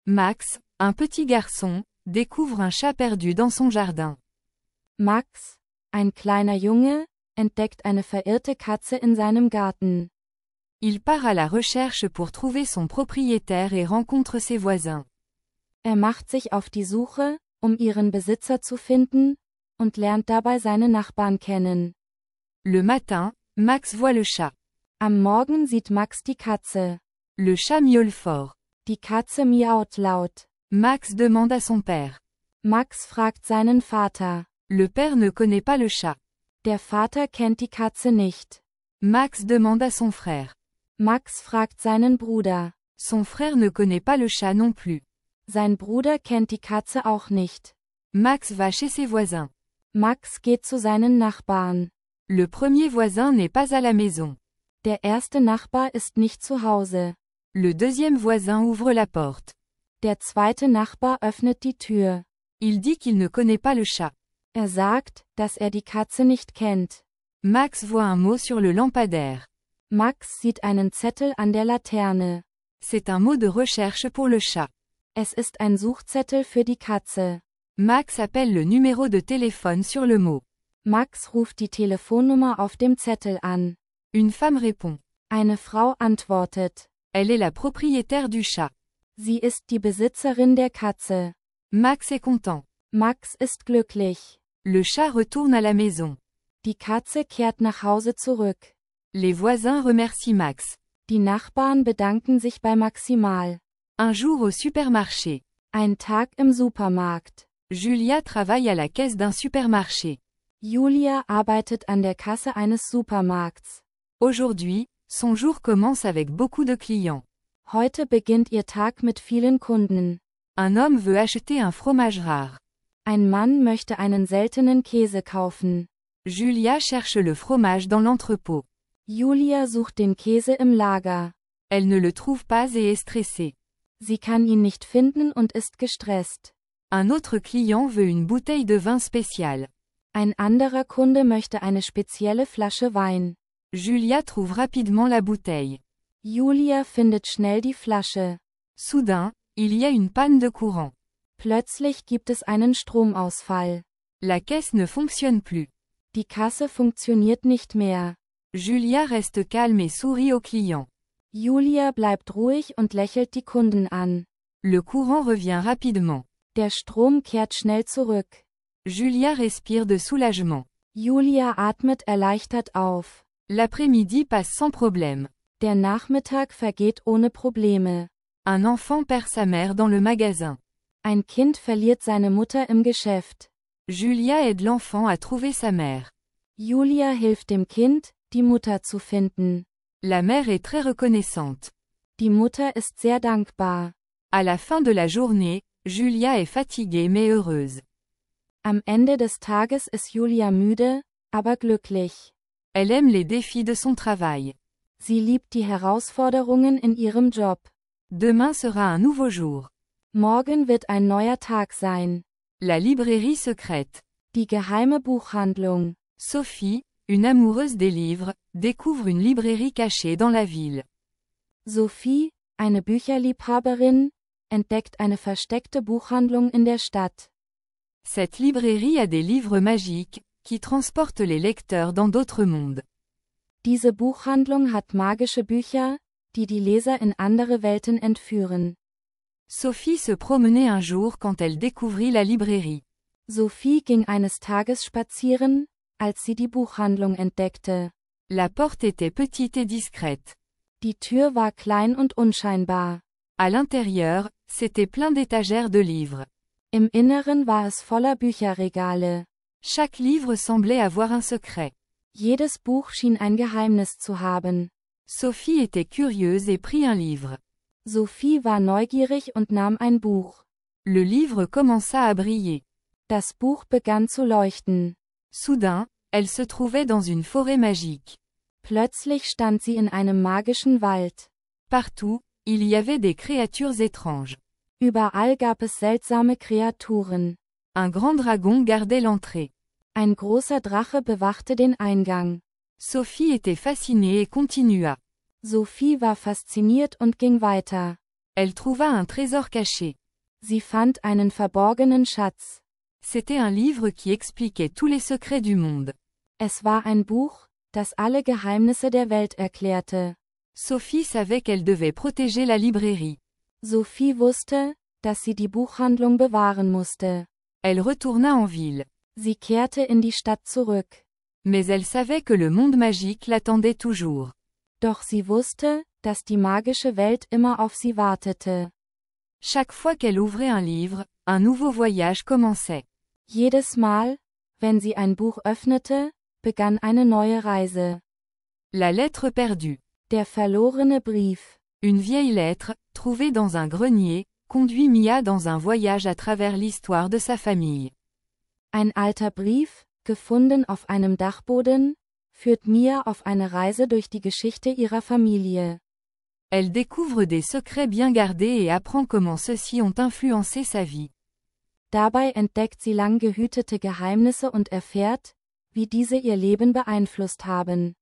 Max, un petit garçon, découvre un chat perdu dans son jardin. Max, ein kleiner Junge, entdeckt eine verirrte Katze in seinem Garten. Il part à la recherche pour trouver son propriétaire et rencontre ses voisins. Macht sich auf die Suche, ihren Besitzer zu finden, und lernt dabei seine Nachbarn kennen. Le matin, Max voit le chat. Am Morgen sieht Max die Katze. Le chat miaule fort. Die Katze miaut laut. Max demande à son père. Max fragt seinen Vater. Le père ne connaît pas le chat. Der Vater kennt die Katze nicht. Max demande à son frère. Max fragt seinen Bruder. Son frère ne connaît pas le chat non plus. Sein Bruder kennt die Katze auch nicht. Max va chez ses voisins. Max geht zu seinen Nachbarn. Le premier voisin n'est pas à la maison. Der erste Nachbar ist nicht zu Hause. Le deuxième voisin ouvre la porte. Der zweite Nachbar öffnet die Tür. Il dit qu'il ne connaît pas le chat. Sagt, dass die Katze nicht kennt. Max voit un mot sur le lampadaire. Max sieht einen Zettel an der Laterne. C'est un mot de recherche pour le chat. Es ist ein Suchzettel für die Katze. Max appelle le numéro de téléphone sur le mot. Max ruft die Telefonnummer auf dem Zettel an. Une femme répond. Eine Frau antwortet. Elle est la propriétaire du chat. Sie ist die Besitzerin der Katze. Max est content. Max ist glücklich. Le chat retourne à la maison. Die Katze kehrt nach Hause zurück. Les voisins remercient Max. Die Nachbarn bedanken sich bei Maximal. Un jour au supermarché. Ein Tag im Supermarkt. Julia travaille à la caisse d'un supermarché. Julia arbeitet an der Kasse eines Supermarkts. Aujourd'hui, son jour commence avec beaucoup de clients. Heute beginnt ihr Tag mit vielen Kunden. Un homme veut acheter un fromage rare. Ein Mann möchte einen seltenen Käse kaufen. Julia cherche le fromage dans l'entrepôt. Julia sucht den Käse im Lager. Elle ne le trouve pas et est stressée. Sie kann ihn nicht finden und ist gestresst. Un autre client veut une bouteille de vin spéciale. Ein anderer Kunde möchte eine spezielle Flasche Wein. Julia trouve rapidement la bouteille. Julia findet schnell die Flasche. Soudain, il y a une panne de courant. Plötzlich gibt es einen Stromausfall. La caisse ne fonctionne plus. Die Kasse funktioniert nicht mehr. Julia reste calme et sourit aux clients. Julia bleibt ruhig und lächelt die Kunden an. Le courant revient rapidement. Der Strom kehrt schnell zurück. Julia respire de soulagement. Julia atmet erleichtert auf. L'après-midi passe sans problème. Der Nachmittag vergeht ohne Probleme. Un enfant perd sa mère dans le magasin. Ein Kind verliert seine Mutter im Geschäft. Julia aide l'enfant à trouver sa mère. Julia hilft dem Kind, die Mutter zu finden. La mère est très reconnaissante. Die Mutter ist sehr dankbar. À la fin de la journée, Julia est fatiguée mais heureuse. Am Ende des Tages ist Julia müde, aber glücklich. Elle aime les défis de son travail. Sie liebt die Herausforderungen in ihrem Job. Demain sera un nouveau jour. Morgen wird ein neuer Tag sein. La librairie secrète. Die geheime Buchhandlung. Sophie, une amoureuse des livres, découvre une librairie cachée dans la ville. Sophie, eine Bücherliebhaberin, entdeckt eine versteckte Buchhandlung in der Stadt. Cette librairie a des livres magiques, qui transportent les lecteurs dans d'autres mondes. Diese Buchhandlung hat magische Bücher, die die Leser in andere Welten entführen. Sophie se promenait un jour quand elle découvrit la librairie. Sophie ging eines Tages spazieren, als sie die Buchhandlung entdeckte. La porte était petite et discrète. Die Tür war klein und unscheinbar. À l'intérieur, c'était plein d'étagères de livres. Im Inneren war es voller Bücherregale. Chaque livre semblait avoir un secret. Jedes Buch schien ein Geheimnis zu haben. Sophie était curieuse et prit un livre. Sophie war neugierig und nahm ein Buch. Le livre commença à briller. Das Buch begann zu leuchten. Soudain, elle se trouvait dans une forêt magique. Plötzlich stand sie in einem magischen Wald. Partout, il y avait des créatures étranges. Überall gab es seltsame Kreaturen. Un grand dragon gardait l'entrée. Ein großer Drache bewachte den Eingang. Sophie était fascinée et continua. Sophie war fasziniert und ging weiter. Elle trouva un trésor caché. Sie fand einen verborgenen Schatz. C'était un livre qui expliquait tous les secrets du monde. Es war ein Buch, das alle Geheimnisse der Welt erklärte. Sophie savait qu'elle devait protéger la librairie. Sophie wusste, dass sie die Buchhandlung bewahren musste. Elle retourna en ville. Sie kehrte in die Stadt zurück. Mais elle savait que le monde magique l'attendait toujours. Doch sie wusste, dass die magische Welt immer auf sie wartete. Chaque fois qu'elle ouvrait un livre, un nouveau voyage commençait. Jedes Mal, wenn sie ein Buch öffnete, begann eine neue Reise. La lettre perdue. Der verlorene Brief. Une vieille lettre, trouvée dans un grenier, conduit Mia dans un voyage à travers l'histoire de sa famille. Ein alter Brief, gefunden auf einem Dachboden, führt Mia auf eine Reise durch die Geschichte ihrer Familie. Elle découvre des secrets bien gardés et apprend comment ceux-ci ont influencé sa vie. Dabei entdeckt sie lang gehütete Geheimnisse und erfährt, wie diese ihr Leben beeinflusst haben.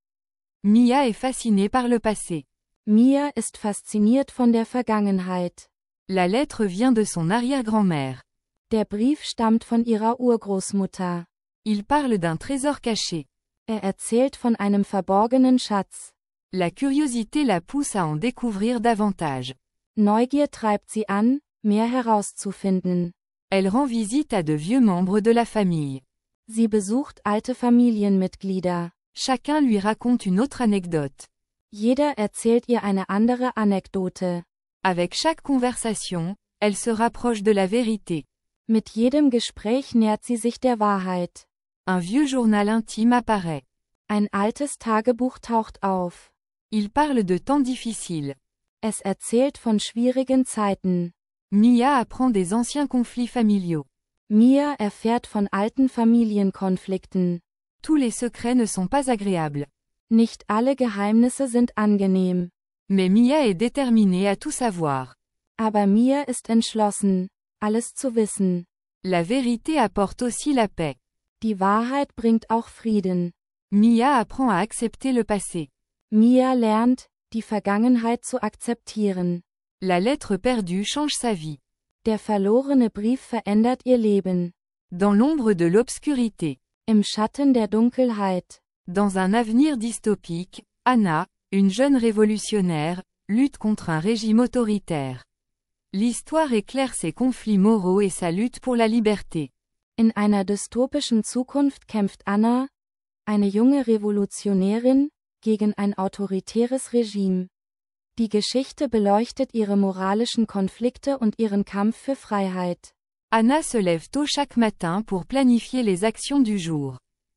Mia est fascinée par le passé. Mia ist fasziniert von der Vergangenheit. La lettre vient de son arrière-grand-mère. Der Brief stammt von ihrer Urgroßmutter. Il parle d'un trésor caché. Er erzählt von einem verborgenen Schatz. La curiosité la pousse à en découvrir davantage. Neugier treibt sie an, mehr herauszufinden. Elle rend visite à de vieux membres de la famille. Sie besucht alte Familienmitglieder. Chacun lui raconte une autre anecdote. Jeder erzählt ihr eine andere Anekdote. Avec chaque conversation, elle se rapproche de la vérité. Mit jedem Gespräch nähert sie sich der Wahrheit. Un vieux journal intime apparaît. Ein altes Tagebuch taucht auf. Il parle de temps difficiles. Es erzählt von schwierigen Zeiten. Mia apprend des anciens conflits familiaux. Mia erfährt von alten Familienkonflikten. Tous les secrets ne sont pas agréables. Nicht alle Geheimnisse sind angenehm. Mais Mia est déterminée à tout savoir. Aber Mia ist entschlossen, alles zu wissen. La vérité apporte aussi la paix. Die Wahrheit bringt auch Frieden. Mia apprend à accepter le passé. Mia lernt, die Vergangenheit zu akzeptieren. La lettre perdue change sa vie. Der verlorene Brief verändert ihr Leben. Dans l'ombre de l'obscurité. Im Schatten der Dunkelheit. Dans un avenir dystopique, Anna, une jeune révolutionnaire, lutte contre un régime autoritaire. L'histoire éclaire ses conflits moraux et sa lutte pour la liberté. In einer dystopischen Zukunft kämpft Anna, eine junge Revolutionärin, gegen ein autoritäres Regime. Die Geschichte beleuchtet ihre moralischen Konflikte und ihren Kampf für Freiheit. Anna se lève tôt chaque matin pour planifier les actions du jour.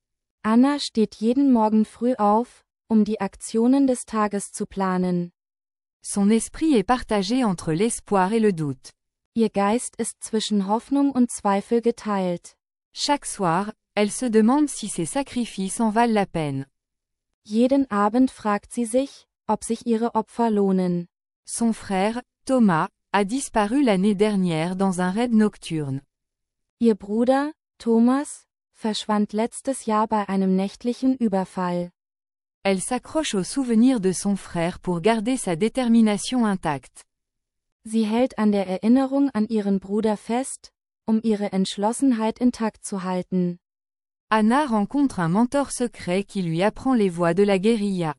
Anna steht jeden Morgen früh auf, um die Aktionen des Tages zu planen. Son esprit est partagé entre l'espoir et le doute. Ihr Geist ist zwischen Hoffnung und Zweifel geteilt. Chaque soir, elle se demande si ses sacrifices en valent la peine. Jeden Abend fragt sie sich, ob sich ihre Opfer lohnen. Son frère, Thomas, a disparu l'année dernière dans un raid nocturne. Ihr Bruder, Thomas, verschwand letztes Jahr bei einem nächtlichen Überfall. Elle s'accroche au souvenir de son frère pour garder sa détermination intacte. Sie hält an der Erinnerung an ihren Bruder fest, um ihre Entschlossenheit intakt zu halten. Anna rencontre un mentor secret qui lui apprend les voies de la guérilla.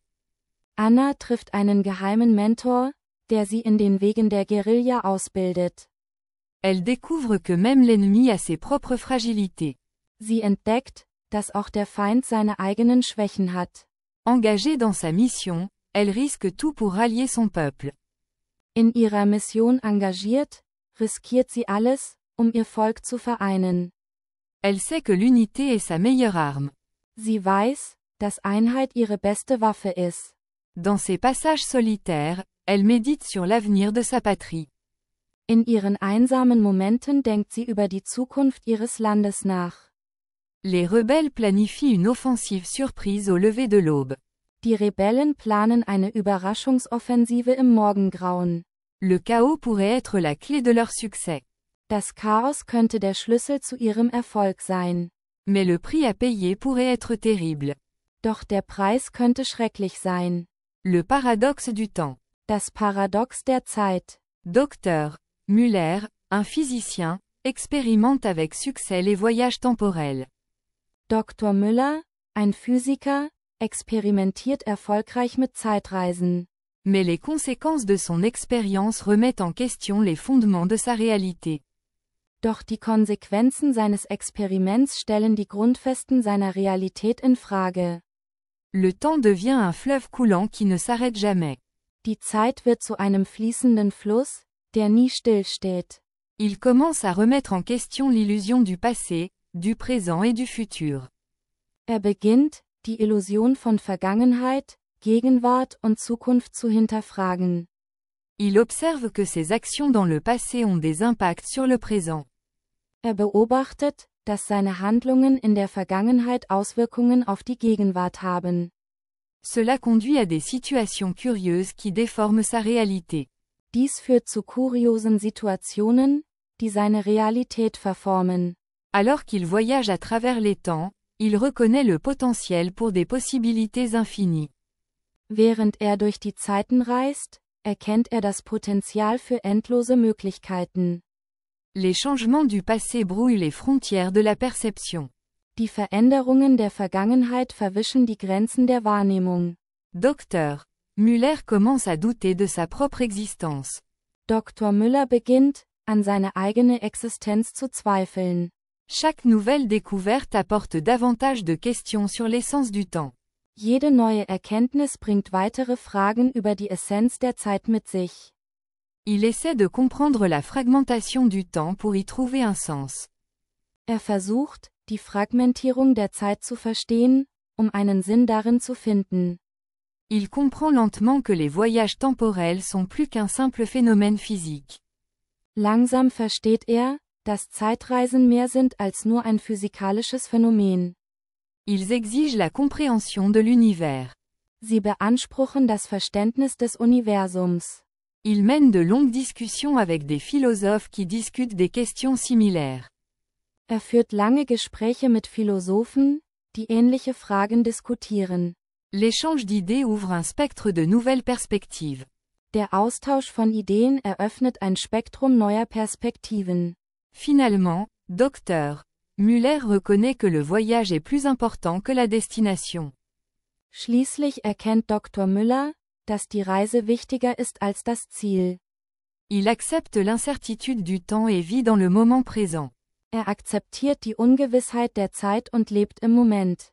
Anna trifft einen geheimen Mentor, der sie in den Wegen der Guerilla ausbildet. Elle découvre que même l'ennemi a ses propres fragilités. Sie entdeckt, dass auch der Feind seine eigenen Schwächen hat. Engagée dans sa mission, elle risque tout pour rallier son peuple. In ihrer Mission engagiert, riskiert sie alles, um ihr Volk zu vereinen. Elle sait que l'unité est sa meilleure arme. Sie weiß, dass Einheit ihre beste Waffe ist. Dans ses passages solitaires, elle médite sur l'avenir de sa patrie. In ihren einsamen Momenten denkt sie über die Zukunft ihres Landes nach. Les rebelles planifient une offensive surprise au lever de l'aube. Die Rebellen planen eine Überraschungsoffensive im Morgengrauen. Le chaos pourrait être la clé de leur succès. Das Chaos könnte der Schlüssel zu ihrem Erfolg sein. Mais le prix à payer pourrait être terrible. Doch der Preis könnte schrecklich sein. Le paradoxe du temps. Das Paradox der Zeit. Dr. Müller, un physicien, expérimente avec succès les voyages temporels. Dr. Müller, ein Physiker, experimentiert erfolgreich mit Zeitreisen. Mais les conséquences de son expérience remettent en question les fondements de sa réalité. Doch die Konsequenzen seines Experiments stellen die Grundfesten seiner Realität in Frage. Le temps devient un fleuve coulant qui ne s'arrête jamais. Die Zeit wird zu einem fließenden Fluss, der nie stillsteht. Il commence à remettre en question l'illusion du passé, du présent et du futur. Beginnt, die Illusion von Vergangenheit, Gegenwart und Zukunft zu hinterfragen. Il observe que ses actions dans le passé ont des impacts sur le présent. Beobachtet, dass seine Handlungen in der Vergangenheit Auswirkungen auf die Gegenwart haben. Cela conduit à des situations curieuses qui déforment sa réalité. Dies führt zu kuriosen Situationen, die seine Realität verformen. Alors qu'il voyage à travers les temps, il reconnaît le potentiel pour des possibilités infinies. Während durch die Zeiten reist, erkennt das Potenzial für endlose Möglichkeiten. Les changements du passé brouillent les frontières de la perception. Die Veränderungen der Vergangenheit verwischen die Grenzen der Wahrnehmung. Dr. Müller commence à douter de sa propre existence. Dr. Müller beginnt, an seine eigene Existenz zu zweifeln. Chaque nouvelle découverte apporte davantage de questions sur l'essence du temps. Jede neue Erkenntnis bringt weitere Fragen über die Essenz der Zeit mit sich. Il essaie de comprendre la fragmentation du temps pour y trouver un sens. Versucht, die Fragmentierung der Zeit zu verstehen, einen Sinn darin zu finden. Il comprend lentement que les voyages temporels sont plus qu'un simple phénomène physique. Langsam versteht dass Zeitreisen mehr sind als nur ein physikalisches Phänomen. Ils exigent la compréhension de l'univers. Sie beanspruchen das Verständnis des Universums. Il mène de longues discussions avec des philosophes qui discutent des questions similaires. Führt lange Gespräche mit Philosophen, die ähnliche Fragen diskutieren. L'échange d'idées ouvre un spectre de nouvelles perspectives. Der Austausch von Ideen eröffnet ein Spektrum neuer Perspektiven. Finalement, Dr. Müller reconnaît que le voyage est plus important que la destination. Schließlich erkennt Dr. Müller, dass die Reise wichtiger ist als das Ziel. Il accepte l'incertitude du temps et vit dans le moment présent. Akzeptiert die Ungewissheit der Zeit und lebt im Moment.